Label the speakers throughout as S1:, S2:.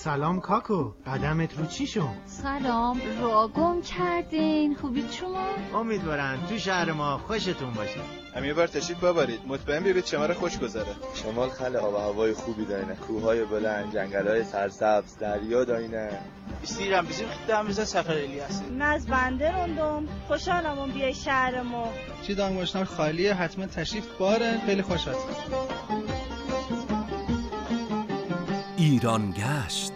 S1: سلام کاکو، قدمت رو چی شد؟
S2: سلام، رو گم کردین. خوبید شما؟
S1: امیدوارم تو شهر ما خوشتون باشه.
S3: هم یه بار تشریف ببرید، مطمئن ببینید شمال خوش گذره.
S4: شمال خیلی آب و هوای خوبی داره، کوههای بلند، جنگل‌های سرسبز، دریا داره.
S5: استیرم بزیم خدام بزن سفر الیاس.
S6: ناز بنده روندم، خوشحالم بیای شهرمو.
S7: چی دانگوشنار خالیه، حتما تشریف باره، خیلی خوش هست.
S8: ایران گشت.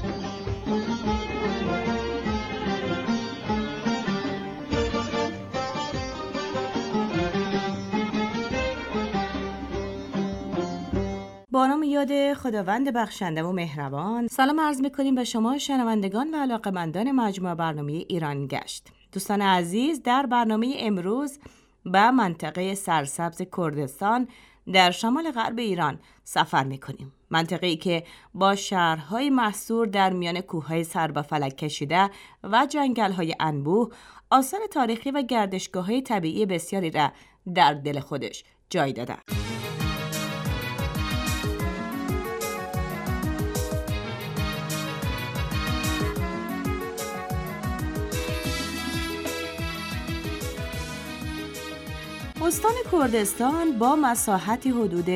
S9: با نام یاد خداوند بخشنده و مهربان، سلام عرض می‌کنیم به شما شنوندگان و علاقه‌مندان مجموعه برنامه ایران گشت. دوستان عزیز، در برنامه امروز به منطقه سرسبز کردستان در شمال غرب ایران سفر می‌کنیم. منطقه‌ای که با شهرهای محصور در میان کوههای سر به فلک کشیده و جنگل‌های انبوه، آثار تاریخی و گردشگاه‌های طبیعی بسیاری را در دل خودش جای داده. استان کردستان با مساحتی حدود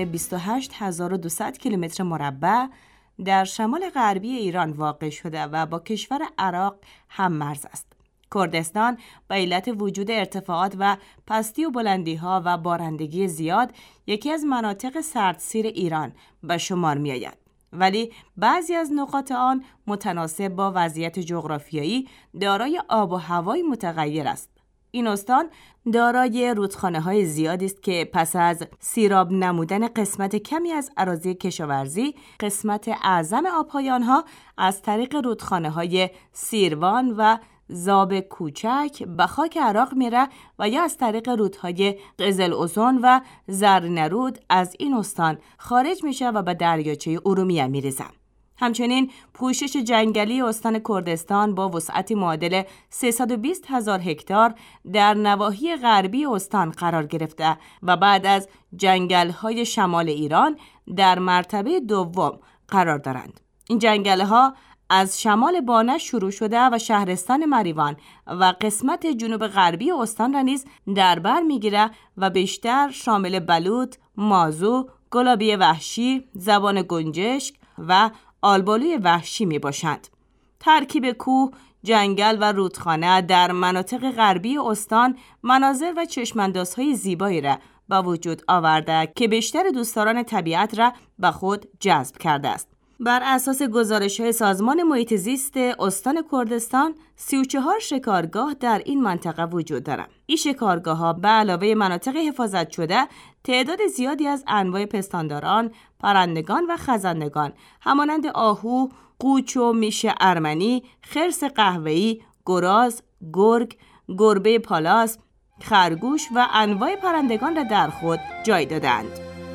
S9: 28200 کیلومتر مربع در شمال غربی ایران واقع شده و با کشور عراق هم مرز است. کردستان به علت وجود ارتفاعات و پستی و بلندی‌ها و بارندگی زیاد یکی از مناطق سردسیر ایران به شمار می‌آید. ولی بعضی از نقاط آن متناسب با وضعیت جغرافیایی دارای آب و هوای متغیر است. این استان دارای رودخانه‌های زیادی است که پس از سیراب نمودن قسمت کمی از اراضی کشاورزی، قسمت اعظم آب‌های آنها از طریق رودخانه‌های سیروان و زاب کوچک به خاک عراق میره و یا از طریق رودهای قزل‌عظون و زرنرود از این استان خارج میشه و به دریاچه ارومیه میریزه. همچنین پوشش جنگلی استان کردستان با وسعتی معادل 320,000 هکتار در نواحی غربی استان قرار گرفته و بعد از جنگل‌های شمال ایران در مرتبه دوم قرار دارند. این جنگل‌ها از شمال بانه شروع شده و شهرستان مریوان و قسمت جنوب غربی استان را نیز در بر می‌گیره و بیشتر شامل بلوط، مازو، گلابی وحشی، زبان گنجشک و آلبالوی وحشی می باشند. ترکیب کوه، جنگل و رودخانه در مناطق غربی استان مناظر و چشماندازهای زیبایی را به وجود آورده که بیشتر دوستداران طبیعت را به خود جذب کرده است. بر اساس گزارش‌های سازمان محیط زیست استان کردستان 34 شکارگاه در این منطقه وجود دارند. این شکارگاه‌ها به علاوه مناطق حفاظت شده تعداد زیادی از انواع پستانداران، پرندگان و خزندگان همانند آهو، قوچ و میش ارمنی، خرس قهوه‌ای، گراز، گرگ، گربه پالاس، خرگوش و انواع پرندگان را در خود جای دادند.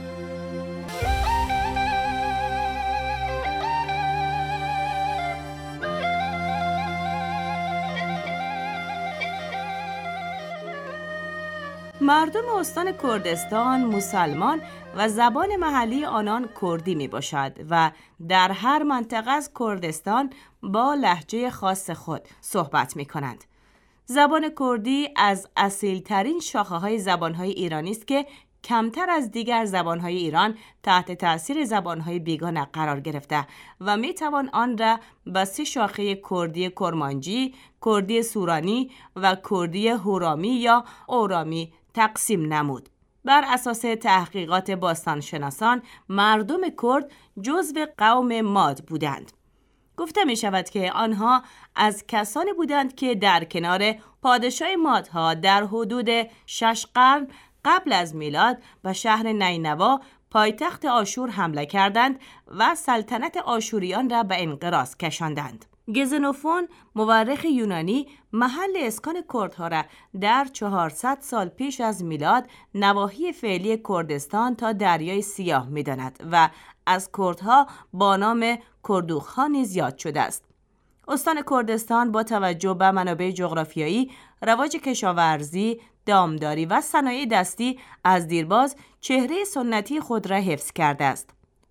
S9: مردم استان کردستان مسلمان و زبان محلی آنان کردی می باشد و در هر منطقه از کردستان با لهجه خاص خود صحبت می کنند. زبان کردی از اصیل‌ترین شاخه‌های زبان‌های ایرانی است که کمتر از دیگر زبان‌های ایران تحت تأثیر زبان‌های بیگانه قرار گرفته و می‌توان آن را به 3 شاخه کردی کرمانجی، کردی سورانی و کردی هورامی یا اورامی تقسیم نمود. بر اساس تحقیقات باستانشناسان، مردم کرد جزو قوم ماد بودند. گفته می شود که آنها از کسانی بودند که در کنار پادشاه مادها در حدود 6 قرن قبل از میلاد به شهر نینوا پایتخت آشور حمله کردند و سلطنت آشوریان را به انقراض کشاندند. گزنوفون مورخ یونانی محل اسکان کردها را در 400 سال پیش از میلاد نواحی فعلی کردستان تا دریای سیاه می‌داند و از کردها با نام کردوخ‌ها نیز یاد شده است. استان کردستان با توجه به منابع جغرافیایی، رواج کشاورزی، دامداری و صنایع دستی از دیرباز چهره سنتی خود را حفظ کرده است.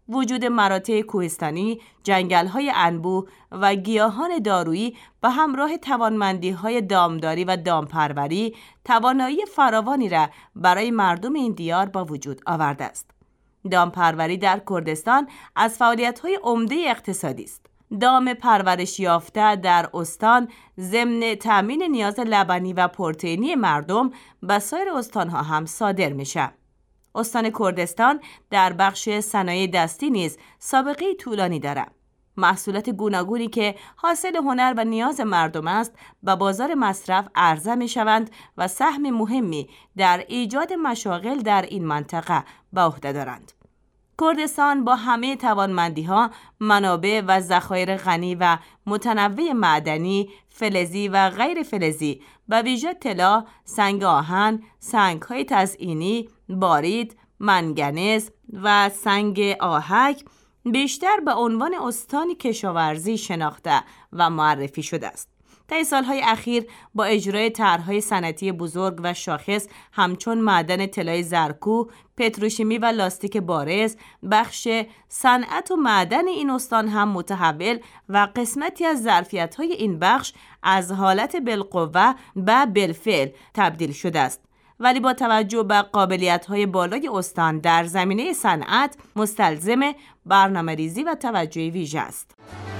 S9: وجود مراتع کوهستانی، جنگل‌های انبوه و گیاهان دارویی به همراه توانمندی‌های دامداری و دامپروری توانایی فراوانی را برای مردم این دیار با وجود آورده است. دامپروری در کردستان از فعالیت‌های عمده اقتصادی است. دام پرورش یافته در استان ضمن تأمین نیاز لبنی و پروتئینی مردم به سایر استان‌ها هم صادر میشه. استان کردستان در بخش صنایع دستی نیز سابقه طولانی دارد. محصولات گوناگونی که حاصل هنر و نیاز مردم است به بازار مصرف عرضه می شوند و سهم مهمی در ایجاد مشاغل در این منطقه به عهده دارند. کردستان با همه توانمندی‌ها، منابع و ذخایر غنی و متنوع معدنی، فلزی و غیر فلزی، به ویژه طلا، سنگ آهن، سنگ‌های تزئینی، بارید، منگنز و سنگ آهک بیشتر به عنوان استان کشاورزی شناخته و معرفی شده است. طی سالهای اخیر با اجرای طرح‌های صنعتی بزرگ و شاخص همچون معدن طلای زرکو، پتروشیمی و لاستیک بارز، بخش صنعت و معدن این استان هم متحول و قسمتی از ظرفیت‌های این بخش از حالت بالقوه به بالفعل تبدیل شده است. ولی با توجه به قابلیت‌های بالای استان در زمینه صنعت مستلزم برنامه‌ریزی و توجه ویژه است.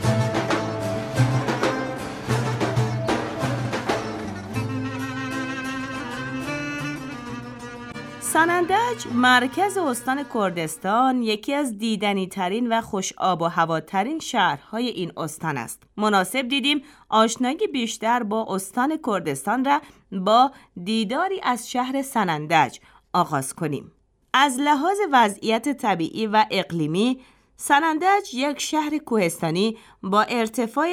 S9: سنندج، مرکز استان کردستان، یکی از دیدنی ترین و خوش آب و هواترین شهرهای این استان است. مناسب دیدیم آشنایی بیشتر با استان کردستان را با دیداری از شهر سنندج آغاز کنیم. از لحاظ وضعیت طبیعی و اقلیمی، سنندج یک شهر کوهستانی با ارتفاع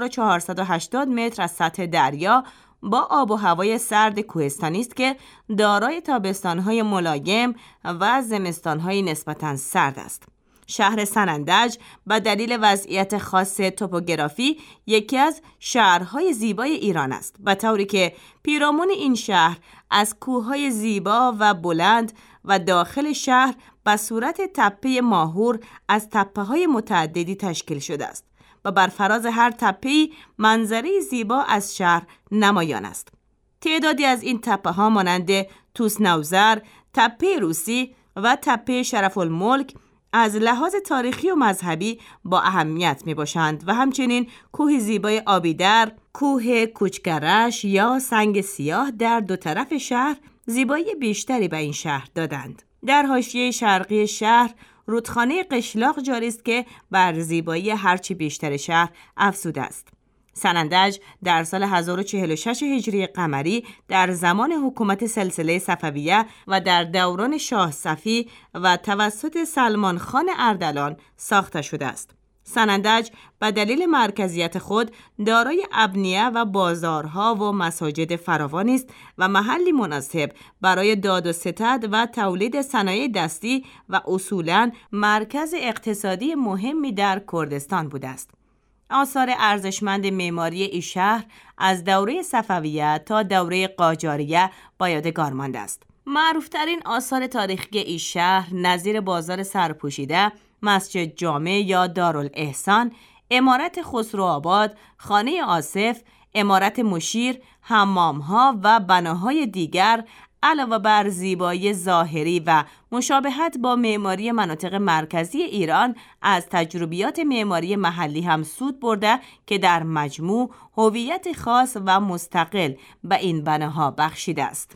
S9: 1480 متر از سطح دریا با آب و هوای سرد کوهستانی است که دارای تابستان‌های ملایم و زمستان‌های نسبتاً سرد است. شهر سنندج به دلیل وضعیت خاص توپوگرافی یکی از شهرهای زیبای ایران است، به طوری که پیرامون این شهر از کوه‌های زیبا و بلند و داخل شهر به صورت تپه ماهور از تپه‌های متعددی تشکیل شده است و بر فراز هر تپه‌ای منظره زیبا از شهر نمایان است. تعدادی از این تپه‌ها مانند توسنوزر، تپه روسی و تپه شرف الملک از لحاظ تاریخی و مذهبی با اهمیت می باشند و همچنین کوه زیبای آبیدر، کوه کوچگرش یا سنگ سیاه در دو طرف شهر زیبایی بیشتری به این شهر دادند. در حاشیه شرقی شهر رودخانه قشلاق جاری است که بر زیبایی هرچی بیشتر شهر افزوده است. سنندج در سال 1046 هجری قمری در زمان حکومت سلسله صفویه و در دوران شاه صفی و توسط سلمان خان اردلان ساخته شده است. سنندج به دلیل مرکزیت خود دارای ابنیه و بازارها و مساجد فراوانی است و محلی مناسب برای داد و ستد و تولید صنایع دستی و اصولاً مرکز اقتصادی مهمی در کردستان بوده است. آثار ارزشمند معماری این شهر از دوره صفویه تا دوره قاجاریه با یادگار مانده است. معروفترین آثار تاریخی این شهر نظیر بازار سرپوشیده، مسجد جامع یا دارالاحسان، عمارت خسروآباد، خانه آصف، عمارت مشیر، حمام‌ها و بناهای دیگر علاوه بر زیبایی ظاهری و مشابهت با معماری مناطق مرکزی ایران از تجربیات معماری محلی هم سود برده که در مجموع هویت خاص و مستقل به این بناها بخشیده است.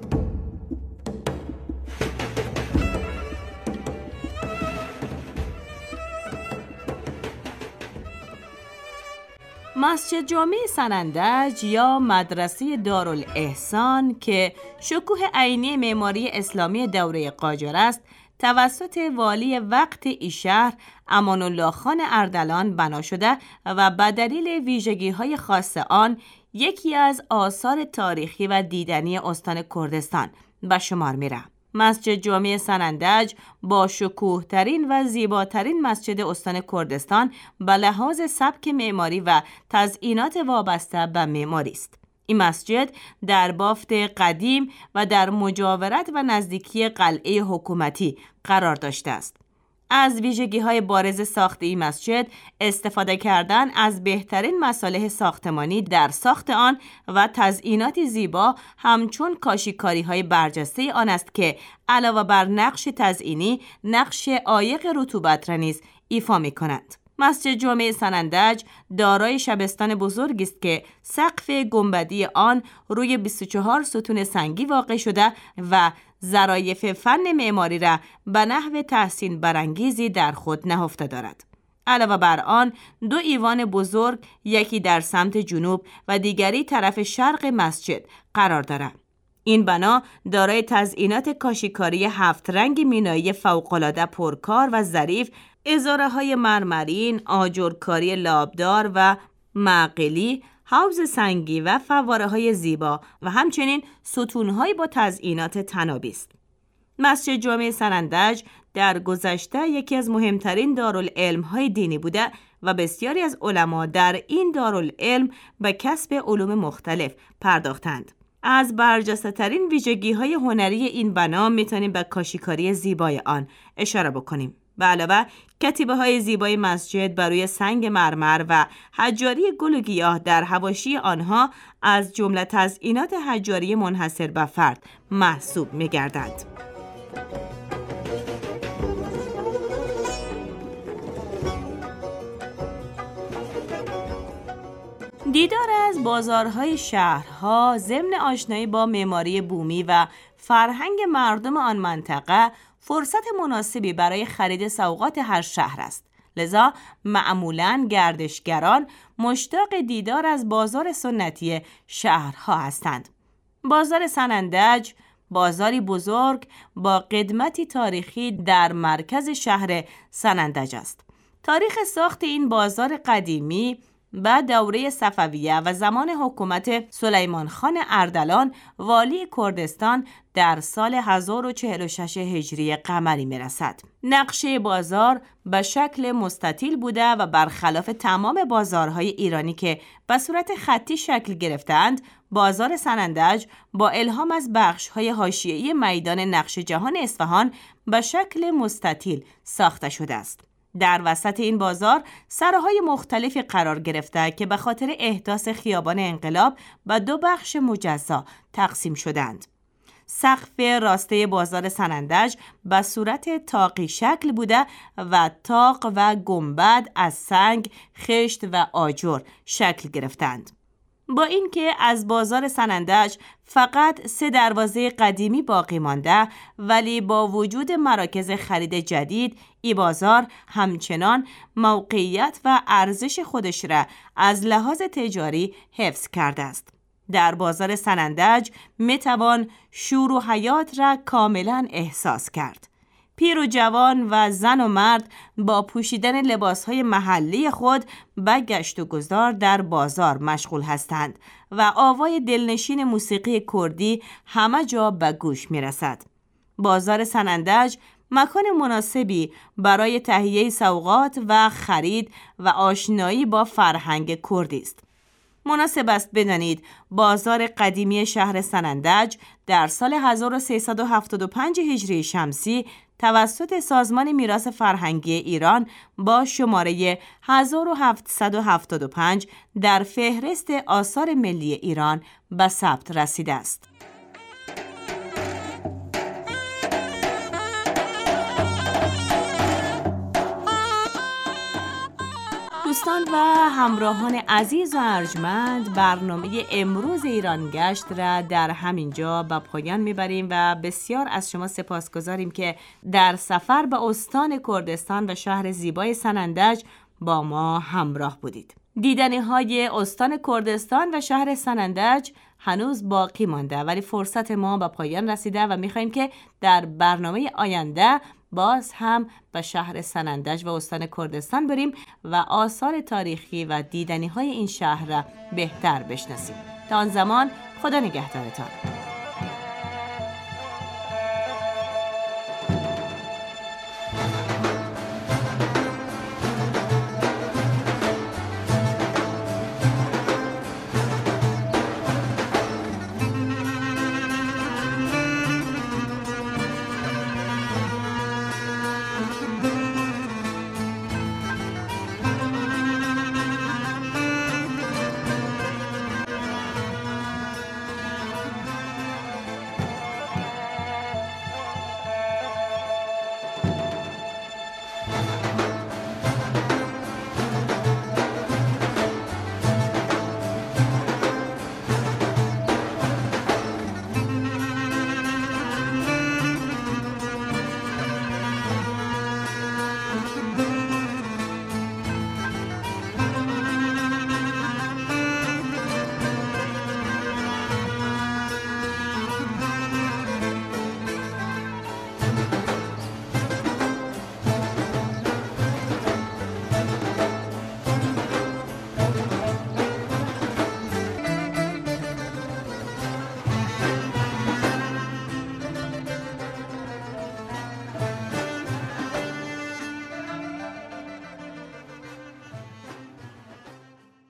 S9: مسجد جامع سنندج یا مدرسه دارالاحسان که شکوه عینی معماری اسلامی دوره قاجار است، توسط والی وقت این شهر امان الله خان اردلان بنا شده و به دلیل ویژگی‌های خاص آن یکی از آثار تاریخی و دیدنی استان کردستان به شمار می‌رود. مسجد جامع سنندج با شکوه‌ترین و زیباترین مسجد استان کردستان به لحاظ سبک معماری و تزئینات وابسته به معماری است. این مسجد در بافت قدیم و در مجاورت و نزدیکی قلعه حکومتی قرار داشته است. از ویژگی‌های بارز ساخت این مسجد استفاده کردن از بهترین مصالح ساختمانی در ساخت آن و تزئینات زیبا همچون کاشی‌کاری‌های برجسته آن است که علاوه بر نقش تزئینی، نقش عایق رطوبت را نیز ایفا می‌کنند. مسجد جامع سنندج دارای شبستان بزرگی است که سقف گنبدی آن روی 24 ستون سنگی واقع شده و ظرایف فن معماری را به نحو تحسین برانگیزی در خود نهفته دارد. علاوه بر آن 2 ایوان بزرگ، یکی در سمت جنوب و دیگری طرف شرق مسجد قرار دارد. این بنا دارای تزئینات کاشیکاری 7 رنگ مینایی فوق‌العاده پرکار و ظریف، ازاره‌های مرمرین، آجرکاری لابدار و معقلی، حوض سنگی و فواره‌های زیبا و همچنین ستون‌هایی با تزئینات طنابی است. مسجد جامع سنندج در گذشته یکی از مهمترین دارالعلم‌های دینی بوده و بسیاری از علما در این دارالعلم به کسب علوم مختلف پرداختند. از برجسته‌ترین ویژگی‌های هنری این بنا می‌تونیم به کاشیکاری زیبای آن اشاره بکنیم. به علاوه کتیبه‌های زیبای مسجد بر روی سنگ مرمر و حجاری گل و گیاه در حواشی آنها از جمله تزئینات حجاری منحصر به فرد محسوب می‌گردند. دیدار از بازارهای شهرها ضمن آشنایی با معماری بومی و فرهنگ مردم آن منطقه فرصت مناسبی برای خرید سوغات هر شهر است. لذا معمولاً گردشگران مشتاق دیدار از بازار سنتی شهرها هستند. بازار سنندج بازاری بزرگ با قدمتی تاریخی در مرکز شهر سنندج است. تاریخ ساخت این بازار قدیمی بعد دوره صفویه و زمان حکومت سلیمان خان اردلان والی کردستان در سال 1046 هجری قمری میرسد. نقشه بازار به شکل مستطیل بوده و برخلاف تمام بازارهای ایرانی که به صورت خطی شکل گرفتند، بازار سنندج با الهام از بخش‌های حاشیه‌ای میدان نقش جهان اصفهان به شکل مستطیل ساخته شده است. در وسط این بازار سراهای مختلفی قرار گرفته که به خاطر احداث خیابان انقلاب به 2 بخش مجزا تقسیم شدند. سقف راسته بازار سنندج به صورت طاقی شکل بوده و طاق و گنبد از سنگ، خشت و آجر شکل گرفتند. با اینکه از بازار سنندج فقط 3 دروازه قدیمی باقی مانده، ولی با وجود مراکز خرید جدید، این بازار همچنان موقعیت و ارزش خودش را از لحاظ تجاری حفظ کرده است. در بازار سنندج میتوان شور و حیات را کاملا احساس کرد. پیر و جوان و زن و مرد با پوشیدن لباسهای محلی خود به گشت و گذار در بازار مشغول هستند و آوای دلنشین موسیقی کردی همه جا به گوش می رسد. بازار سنندج مکان مناسبی برای تهیه سوغات و خرید و آشنایی با فرهنگ کردی است. مناسب است بدانید بازار قدیمی شهر سنندج در سال 1375 هجری شمسی توسط سازمان میراث فرهنگی ایران با شماره 1775 در فهرست آثار ملی ایران به ثبت رسیده است. دوستان و همراهان عزیز و ارجمند، برنامه امروز ایران گشت را در همین جا به پایان میبریم و بسیار از شما سپاسگزاریم که در سفر به استان کردستان و شهر زیبای سنندج با ما همراه بودید. دیدنی‌های استان کردستان و شهر سنندج هنوز باقی مانده، ولی فرصت ما به پایان رسیده و می‌خوایم که در برنامه آینده باز هم به شهر سنندج و استان کردستان بریم و آثار تاریخی و دیدنی‌های این شهر را بهتر بشناسیم. تا آن زمان خدا نگهدارتان.